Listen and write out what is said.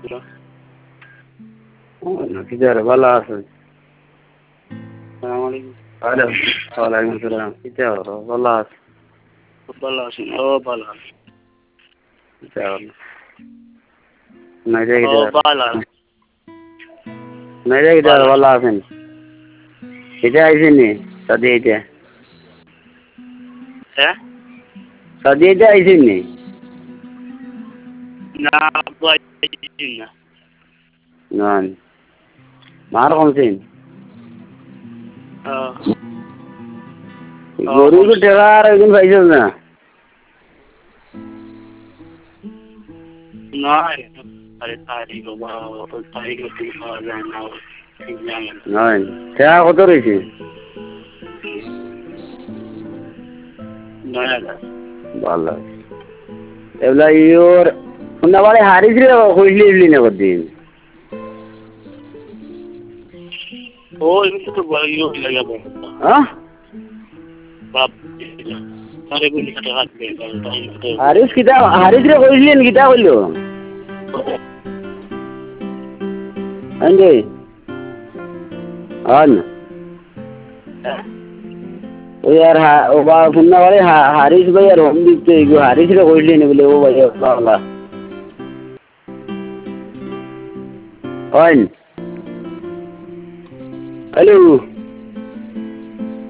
কিদার ভালো আছে আসসালামু আলাইকুম। হ্যালো ওয়ালাইকুম আসসালাম কিদার ভালো আছে ভালো আছেন? ও ভালো আছে। কিদার নাই রে ও কিদার ভালো আছে। নাই রে কিদার ভালো আছেন এটা আইছেন নি সাদি এটা হ্যাঁ? সাদি এটা আইছেন নি না ভাই না। নন মার কমছেন গরু তো টেকা আর একদিন পাইছেন না না আরে তারিখ তারিখ পাওয়া যায় না ঠিক জানেন। নয় টেকা কত রয়েছে 9,000 ভালো এগুলা ইয়োর শুননা বাড়ি হারিস রে কইলি ইবলি না করদিন ও এমনি তো ইয়ে লাগে বড় হ্যাঁ বাপ আরে গুলি কাটে হাত দিয়ে হারিস কিতা হারিস রে কইলেন কিতা কইলো আন্ডে আন ওই আর ও বা শুননা বাড়ি হারিস ভাই আর হোম দিতে হারিস রে কইলেন বলে ও ভাই বাবা হ্যালো